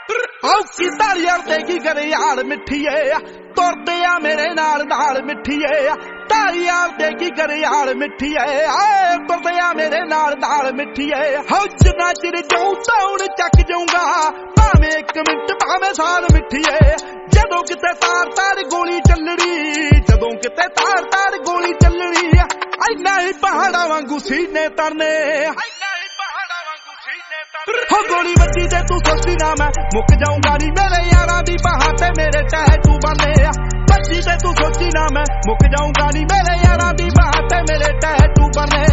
औकी तालियां ते की करे यार मिठिए तुरदे आ मेरे नाल नाल मिठिए तालियां ते की करे यार मिठिए तुरदे आ मेरे नाल मिठिए हो जिन्ना चिर जाऊं ताउन चक जाऊंगा भावें 1 मिनट भावें साल मिठिए जदों किते तार तार गोली चलनी जदों किते तार तार गोली चलनी इन्ना ही पहाड़ा वांगू सीने तरने हो गोली बची ते तू सोची ना मैं मुक जाऊंगा नी मेरे यारां दी बाहां ते मेरे टैटू बने बची ते तू सोची ना मैं मुक जाऊंगा नी मेरे यारां दी बाहां ते मेरे टैटू बने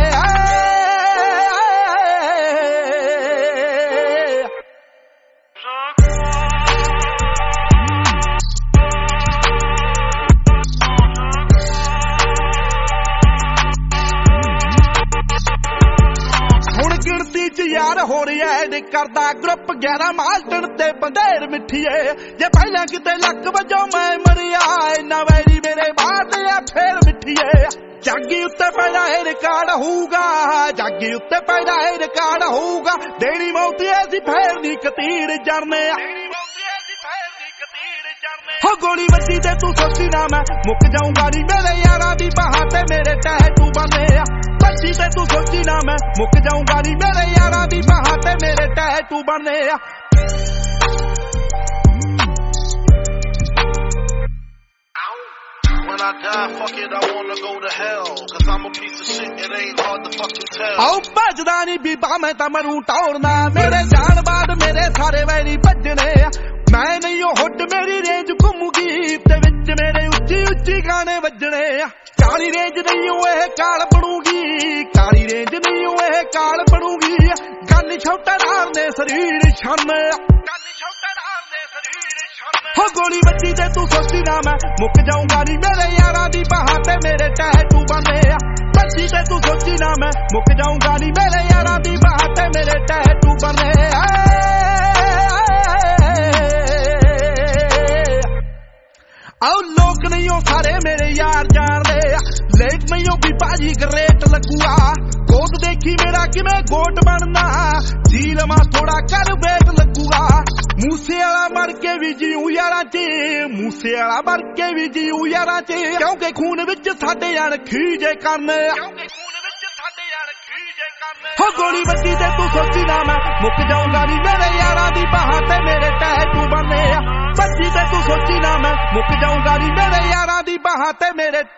यार हो रहा है करदा ग्रुप 11 मास्टर ते बंदेर मिठिए जे पहले किते लक वजो मैं मरिया इन्ना वैरी मेरे बात या फिर मिठिए जागी उत्ते पैदा है रिकॉर्ड होऊगा जागी उत्ते पैदा है रिकॉर्ड होऊगा देनी मौती ऐसी फेर दी कतीर जरने हो गोली बची ते तू सोची ना मैं मुक जाऊंगा नी मेरे यारां दी बाहां ते मेरे टैटू बने बची ते तू सोची ना मैं मुक जाऊंगा नी मेरे यारां दी बाहां ते मेरे टैटू बने When I die, fuck it, I wanna go to hell. Cause I'm a piece of shit, it ain't hard to fucking tell. आओ भजदा नी बीबा मैं तां मरूं टौरना मेरे जान बाद मेरे सारे वैरी भजने मैं नहीं ओ हुड मेरी रेंज घुमूगी ते विच मेरे उच्ची उच्ची गाने वजने काली रेंज नहीं ओ ਇਹ ਕਾਲ ਬਣੂਗੀ ਕਾਲੀ रेंज नहीं ओ ਇਹ ਕਾਲ ਬਣੂਗੀ ਗੱਲ ਛੋਟਾ ਨਾਲ ਨੇ ਸਰੀਰ ਛਾਨੇ हो गोली बची ते तू सोची ना मैं मुक जाऊंगा नी मेरे यारां दी बाहां ते मेरे टैटू बने बची ते तू सोची ना मैं मुक जाऊंगा नी मेरे यारां दी बाहां ते मेरे टैटू बने आओ लोग नहीं हो सारे मेरे यार जान दे लेट नहीं हो भी बाजी ग्रेट लगूगा गोद देखी मेरा कि मैं गोट बनना झील मा थोड़ा कर वेट लगूगा मूसे वाला मर के भी जीऊं यारां च मूसे वाला मर के भी जीऊं यारां च क्योंकि खून विच साडे यार खीजे करने हो गोली बची ते तू सोची ना मैं मुक जाऊंगा नी मेरे यारां दी बाहां ते मेरे टैटू बने बची ते तू सोची ना मैं मुक जाऊंगा नी मेरे यारां दी बाहां ते मेरे